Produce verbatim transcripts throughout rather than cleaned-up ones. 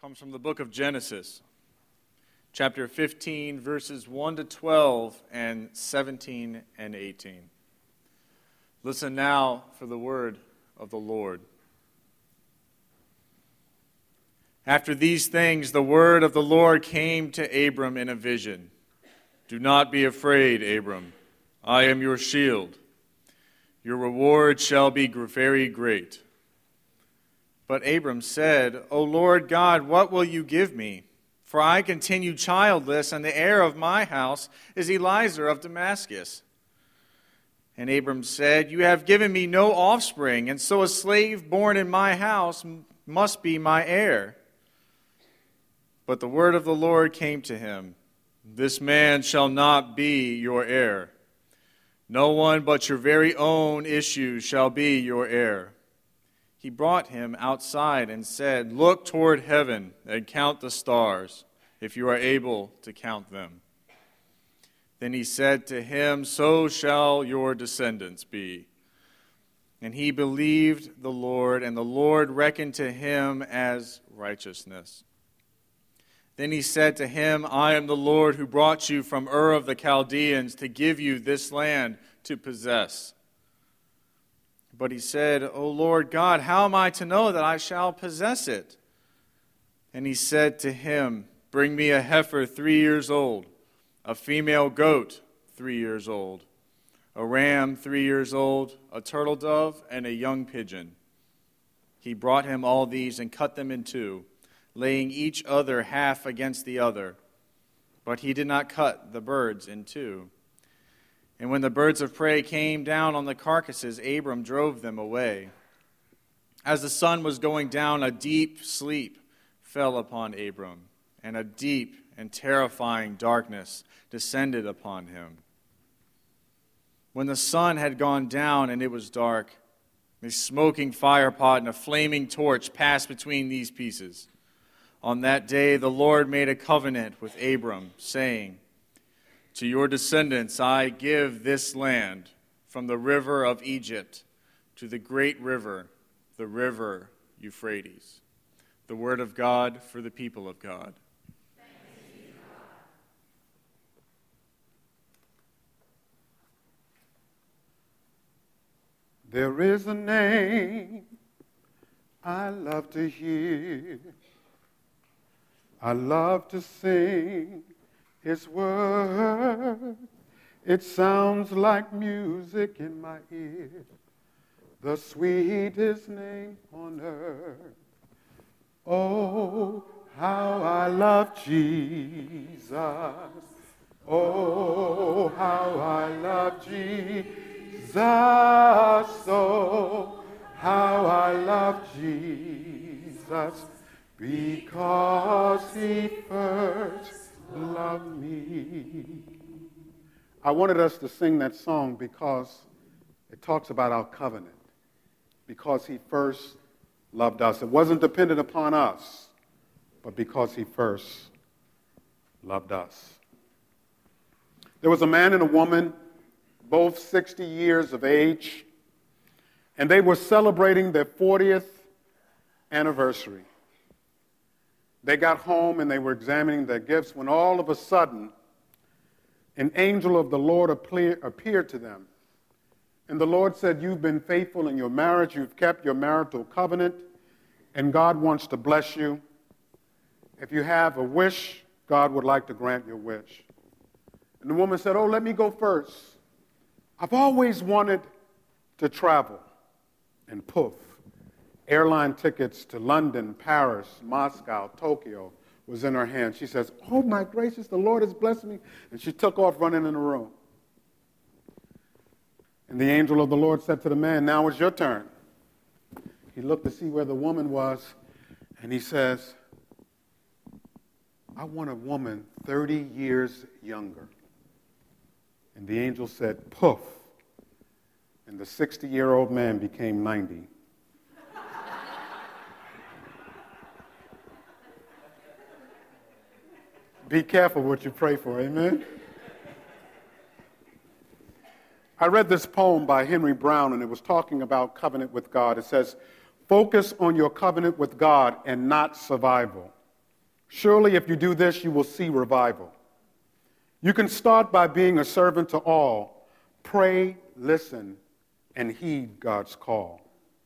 Comes from the book of Genesis, chapter fifteen, verses one to twelve, and seventeen and eighteen. Listen now for the word of the Lord. After these things, the word of the Lord came to Abram in a vision. Do not be afraid, Abram. I am your shield. Your reward shall be very great. But Abram said, O Lord God, what will you give me? For I continue childless, and the heir of my house is Eliezer of Damascus. And Abram said, You have given me no offspring, and so a slave born in my house must be my heir. But the word of the Lord came to him, This man shall not be your heir. No one but your very own issue shall be your heir. He brought him outside and said, Look toward heaven and count the stars, if you are able to count them. Then he said to him, So shall your descendants be. And he believed the Lord, and the Lord reckoned to him as righteousness. Then he said to him, I am the Lord who brought you from Ur of the Chaldeans to give you this land to possess. But he said, O Lord God, how am I to know that I shall possess it? And he said to him, Bring me a heifer three years old, a female goat three years old, a ram three years old, a turtle dove, and a young pigeon. He brought him all these and cut them in two, laying each other half against the other. But he did not cut the birds in two. And when the birds of prey came down on the carcasses, Abram drove them away. As the sun was going down, a deep sleep fell upon Abram, and a deep and terrifying darkness descended upon him. When the sun had gone down and it was dark, a smoking firepot and a flaming torch passed between these pieces. On that day the Lord made a covenant with Abram, saying, To your descendants I give this land, from the river of Egypt to the great river, the river Euphrates. The word of God for the people of God. Thanks be to God. There is a name I love to hear. I love to sing His word. It sounds like music in my ear, the sweetest name on earth. Oh, how I love Jesus. Oh, how I love Jesus. Oh, how I love Jesus. Because He first loved me. I wanted us to sing that song because it talks about our covenant. Because He first loved us. It wasn't dependent upon us, but because He first loved us. There was a man and a woman, both sixty years of age, and they were celebrating their fortieth anniversary. They got home and they were examining their gifts when all of a sudden an angel of the Lord appeared to them. And the Lord said, You've been faithful in your marriage, you've kept your marital covenant, and God wants to bless you. If you have a wish, God would like to grant your wish. And the woman said, Oh, let me go first. I've always wanted to travel. And poof. Airline tickets to London, Paris, Moscow, Tokyo was in her hand. She says, Oh, my gracious, the Lord has blessed me. And she took off running in the room. And the angel of the Lord said to the man, Now it's your turn. He looked to see where the woman was, and he says, I want a woman thirty years younger. And the angel said, Poof. And the sixty-year-old man became ninety. Be careful what you pray for, amen? I read this poem by Henry Brown, and it was talking about covenant with God. It says, focus on your covenant with God and not survival. Surely if you do this, you will see revival. You can start by being a servant to all. Pray, listen, and heed God's call.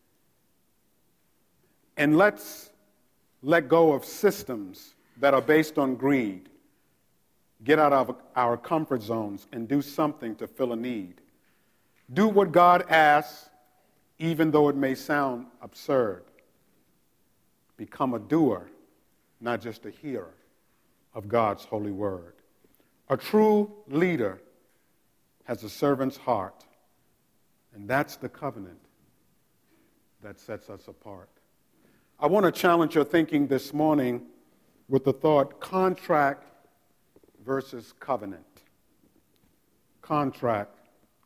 And let's let go of systems that are based on greed. Get out of our comfort zones and do something to fill a need. Do what God asks, even though it may sound absurd. Become a doer, not just a hearer of God's holy word. A true leader has a servant's heart, and that's the covenant that sets us apart. I want to challenge your thinking this morning with the thought, contract versus covenant. Contract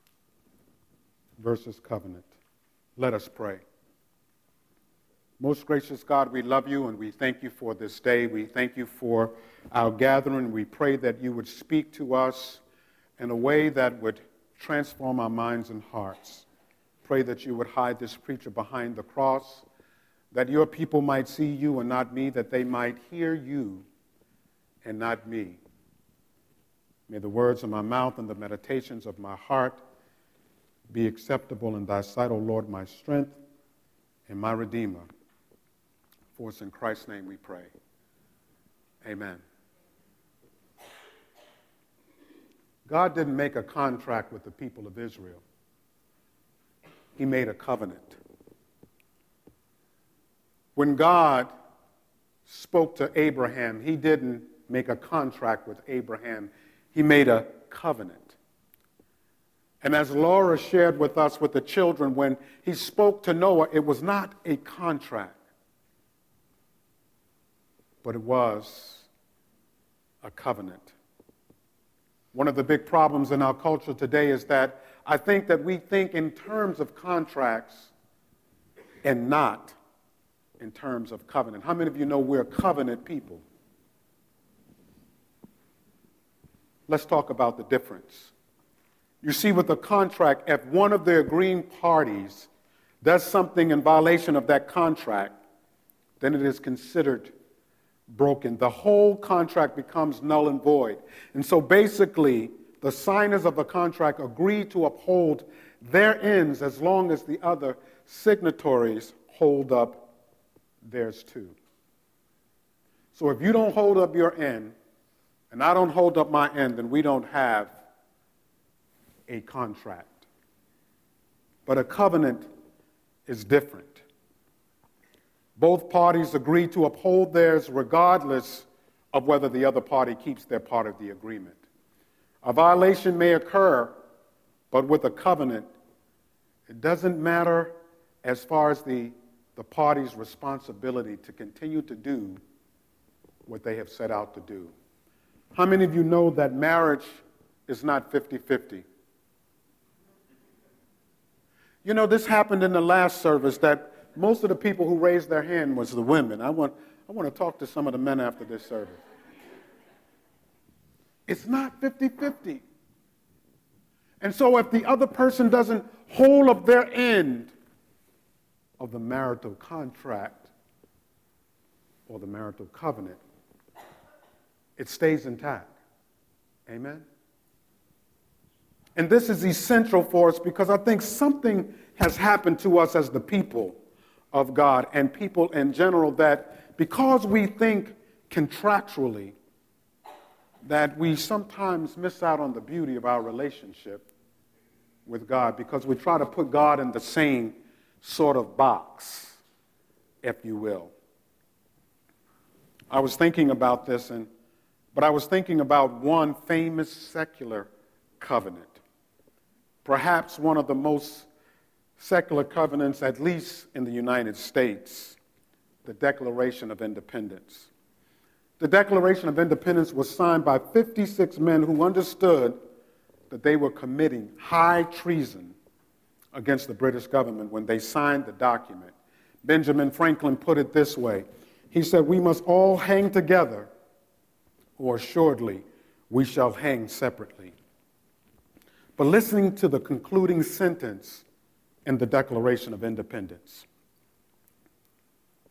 versus covenant. Let us pray. Most gracious God, we love you and we thank you for this day. We thank you for our gathering. We pray that you would speak to us in a way that would transform our minds and hearts. Pray that you would hide this preacher behind the cross, that your people might see you and not me, that they might hear you and not me. May the words of my mouth and the meditations of my heart be acceptable in thy sight, O Lord, my strength and my Redeemer. For it's in Christ's name we pray. Amen. God didn't make a contract with the people of Israel. He made a covenant. When God spoke to Abraham, he didn't make a contract with Abraham. He made a covenant. And as Laura shared with us with the children, when he spoke to Noah, it was not a contract, but it was a covenant. One of the big problems in our culture today is that I think that we think in terms of contracts and not in terms of covenant. How many of you know we're covenant people? Let's talk about the difference. You see, with a contract, if one of the agreeing parties does something in violation of that contract, then it is considered broken. The whole contract becomes null and void. And so basically, the signers of the contract agree to uphold their ends as long as the other signatories hold up theirs too. So if you don't hold up your end, and I don't hold up my end, then we don't have a contract. But a covenant is different. Both parties agree to uphold theirs regardless of whether the other party keeps their part of the agreement. A violation may occur, but with a covenant, it doesn't matter as far as the, the party's responsibility to continue to do what they have set out to do. How many of you know that marriage is not fifty-fifty? You know, this happened in the last service that most of the people who raised their hand was the women. I want, I want to talk to some of the men after this service. It's not fifty-fifty. And so if the other person doesn't hold up their end of the marital contract or the marital covenant, it stays intact. Amen? And this is essential for us because I think something has happened to us as the people of God and people in general, that because we think contractually, that we sometimes miss out on the beauty of our relationship with God because we try to put God in the same sort of box, if you will. I was thinking about this, and but I was thinking about one famous secular covenant, perhaps one of the most secular covenants, at least in the United States, the Declaration of Independence. The Declaration of Independence was signed by fifty-six men who understood that they were committing high treason against the British government when they signed the document. Benjamin Franklin put it this way. He said, "We must all hang together, or assuredly we shall hang separately." But listening to the concluding sentence in the Declaration of Independence,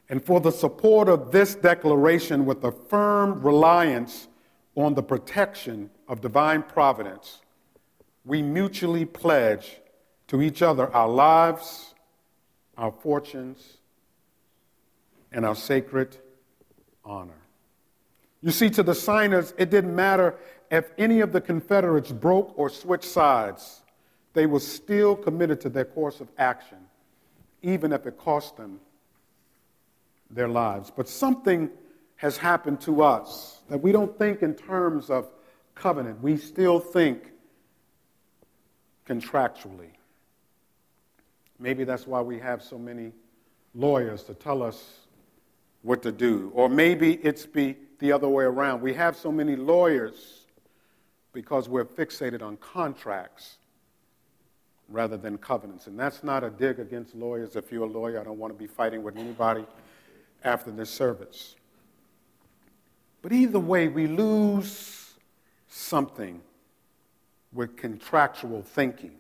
and for the support of this declaration with a firm reliance on the protection of divine providence, we mutually pledge to each other our lives, our fortunes, and our sacred honor. You see, to the signers, it didn't matter if any of the Confederates broke or switched sides. They were still committed to their course of action, even if it cost them their lives. But something has happened to us that we don't think in terms of covenant. We still think contractually. Maybe that's why we have so many lawyers to tell us what to do. Or maybe it's be the other way around. We have so many lawyers because we're fixated on contracts rather than covenants. And that's not a dig against lawyers. If you're a lawyer, I don't want to be fighting with anybody after this service. But either way, we lose something with contractual thinking.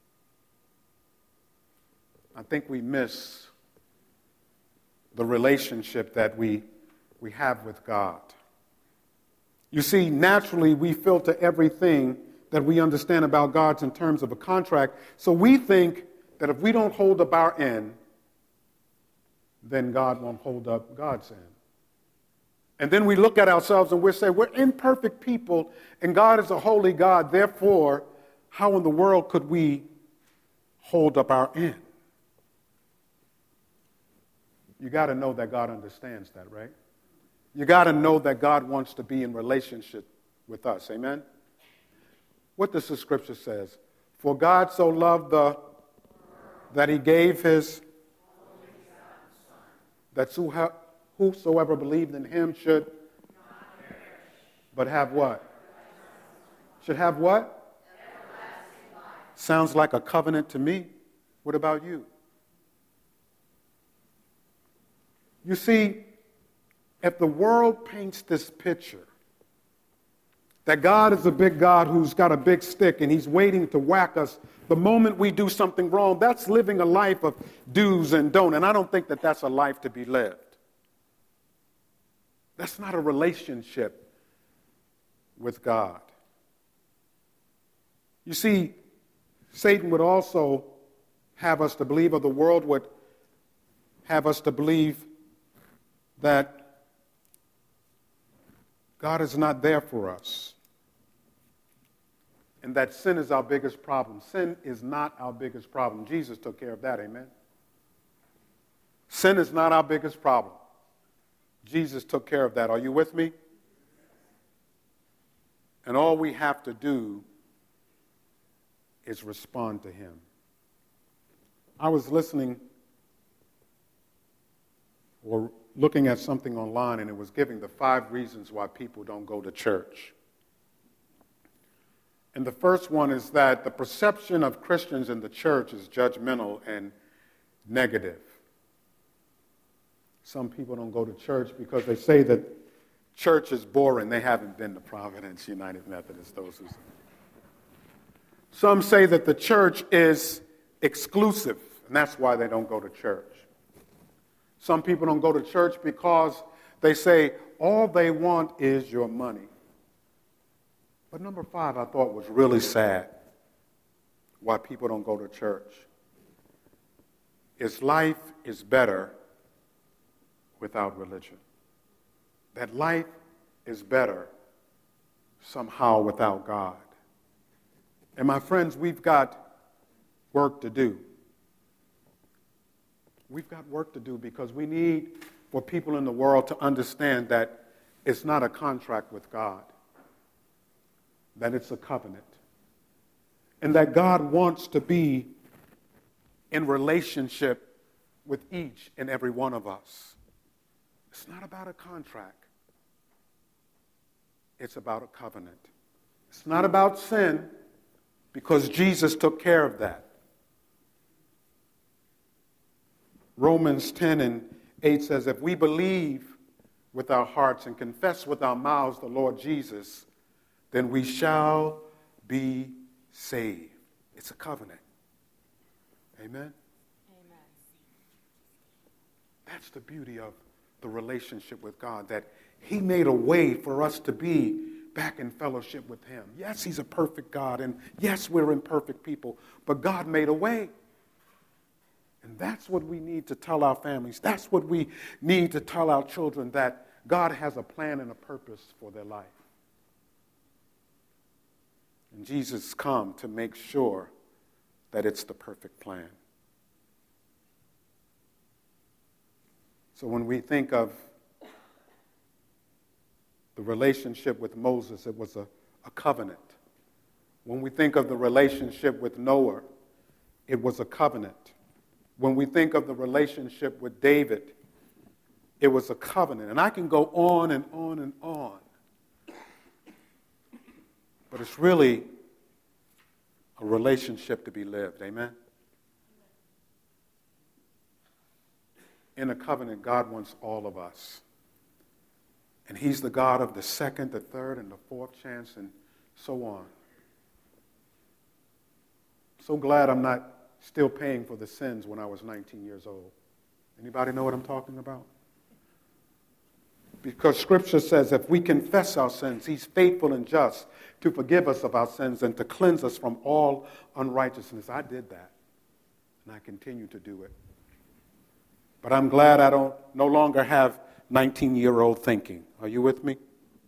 I think we miss the relationship that we, we have with God. You see, naturally, we filter everything that we understand about God in terms of a contract. So we think that if we don't hold up our end, then God won't hold up God's end. And then we look at ourselves and we say, we're imperfect people, and God is a holy God. Therefore, how in the world could we hold up our end? You got to know that God understands that, right? You got to know that God wants to be in relationship with us. Amen? What does the scripture says? For God so loved the, that he gave his, that whosoever believed in him should, but have what? Should have what? Sounds like a covenant to me. What about you? You see, if the world paints this picture that God is a big God who's got a big stick and he's waiting to whack us the moment we do something wrong, that's living a life of do's and don'ts. And I don't think that that's a life to be lived. That's not a relationship with God. You see, Satan would also have us to believe, or the world would have us to believe, that God is not there for us, and that sin is our biggest problem. Sin is not our biggest problem. Jesus took care of that, amen? Sin is not our biggest problem. Jesus took care of that. Are you with me? And all we have to do is respond to him. I was listening or looking at something online, and it was giving the five reasons why people don't go to church. And the first one is that the perception of Christians in the church is judgmental and negative. Some people don't go to church because they say that church is boring. They haven't been to Providence United Methodist, those who say. Some say that the church is exclusive, and that's why they don't go to church. Some people don't go to church because they say all they want is your money. But number five, I thought was really sad, why people don't go to church, is life is better without religion. That life is better somehow without God. And my friends, we've got work to do. We've got work to do because we need for people in the world to understand that it's not a contract with God, that it's a covenant, and that God wants to be in relationship with each and every one of us. It's not about a contract. It's about a covenant. It's not about sin because Jesus took care of that. Romans ten and eight says, if we believe with our hearts and confess with our mouths the Lord Jesus, then we shall be saved. It's a covenant. Amen? Amen. That's the beauty of the relationship with God, that he made a way for us to be back in fellowship with him. Yes, he's a perfect God, and yes, we're imperfect people, but God made a way. And that's what we need to tell our families. That's what we need to tell our children, that God has a plan and a purpose for their life. And Jesus come to make sure that it's the perfect plan. So when we think of the relationship with Moses, it was a, a covenant. When we think of the relationship with Noah, it was a covenant. When we think of the relationship with David, it was a covenant. And I can go on and on and on. But it's really a relationship to be lived. Amen? In a covenant, God wants all of us. And he's the God of the second, the third, and the fourth chance, and so on. So glad I'm not still paying for the sins when I was nineteen years old. Anybody know what I'm talking about? Because Scripture says if we confess our sins, he's faithful and just to forgive us of our sins and to cleanse us from all unrighteousness. I did that, and I continue to do it. But I'm glad I don't no longer have nineteen-year-old thinking. Are you with me?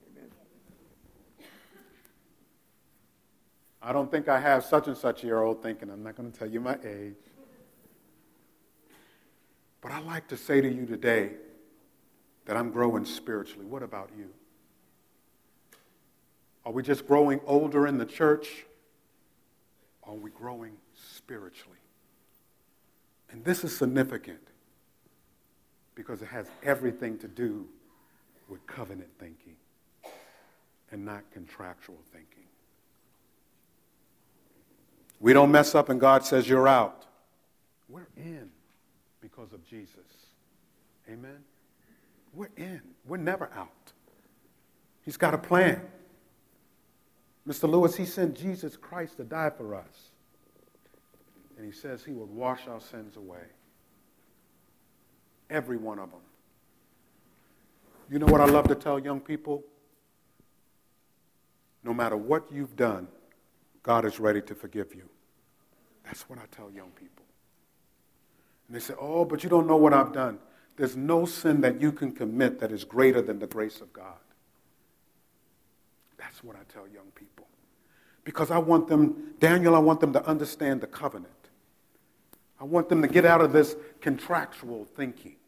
I don't think I have such and such year old thinking. I'm not going to tell you my age. But I like to say to you today that I'm growing spiritually. What about you? Are we just growing older in the church? Or are we growing spiritually? And this is significant because it has everything to do with covenant thinking and not contractual thinking. We don't mess up and God says you're out. We're in because of Jesus. Amen? We're in. We're never out. He's got a plan. Mister Lewis, he sent Jesus Christ to die for us. And he says he would wash our sins away. Every one of them. You know what I love to tell young people? No matter what you've done, God is ready to forgive you. That's what I tell young people. And they say, oh, but you don't know what I've done. There's no sin that you can commit that is greater than the grace of God. That's what I tell young people. Because I want them, Daniel, I want them to understand the covenant. I want them to get out of this contractual thinking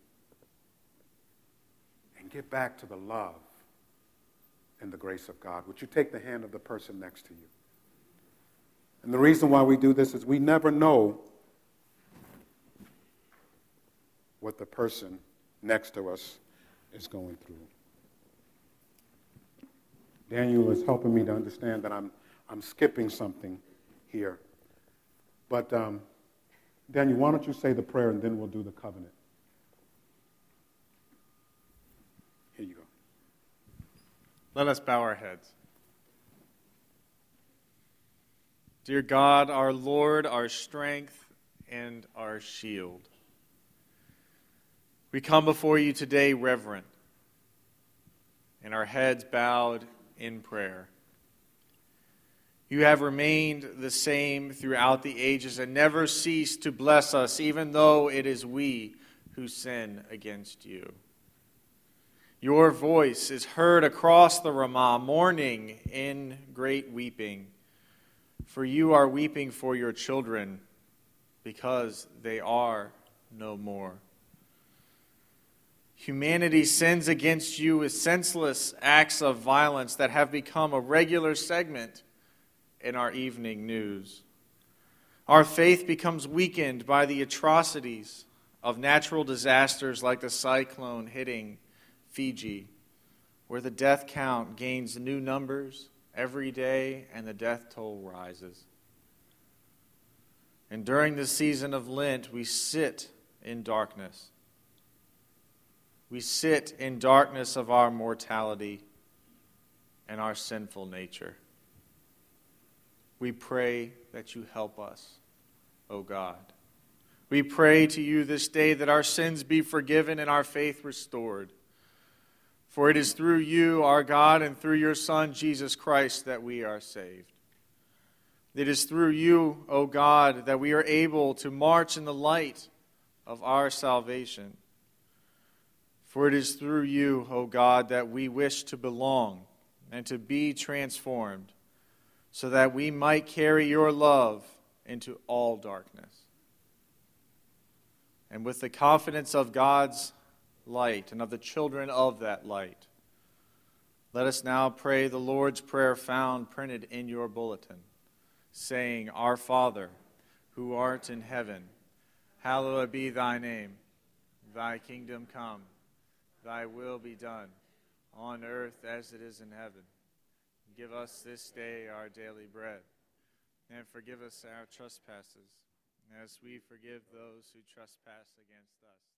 and get back to the love and the grace of God. Would you take the hand of the person next to you? And the reason why we do this is we never know what the person next to us is going through. Daniel is helping me to understand that I'm I'm skipping something here. But um, Daniel, why don't you say the prayer and then we'll do the covenant. Here you go. Let us bow our heads. Dear God, our Lord, our strength, and our shield, we come before you today reverent, and our heads bowed in prayer. You have remained the same throughout the ages and never ceased to bless us, even though it is we who sin against you. Your voice is heard across the Ramah, mourning in great weeping. For you are weeping for your children, because they are no more. Humanity sins against you with senseless acts of violence that have become a regular segment in our evening news. Our faith becomes weakened by the atrocities of natural disasters like the cyclone hitting Fiji, where the death count gains new numbers every day and the death toll rises. And during the season of Lent, we sit in darkness. We sit in darkness of our mortality and our sinful nature. We pray that you help us, O God. We pray to you this day that our sins be forgiven and our faith restored. For it is through you, our God, and through your Son, Jesus Christ, that we are saved. It is through you, O God, that we are able to march in the light of our salvation. For it is through you, O God, that we wish to belong and to be transformed, so that we might carry your love into all darkness. And with the confidence of God's light and of the children of that light, let us now pray the Lord's Prayer found printed in your bulletin, saying, Our Father, who art in heaven, hallowed be thy name. Thy kingdom come, thy will be done, on earth as it is in heaven. Give us this day our daily bread, and forgive us our trespasses, as we forgive those who trespass against us.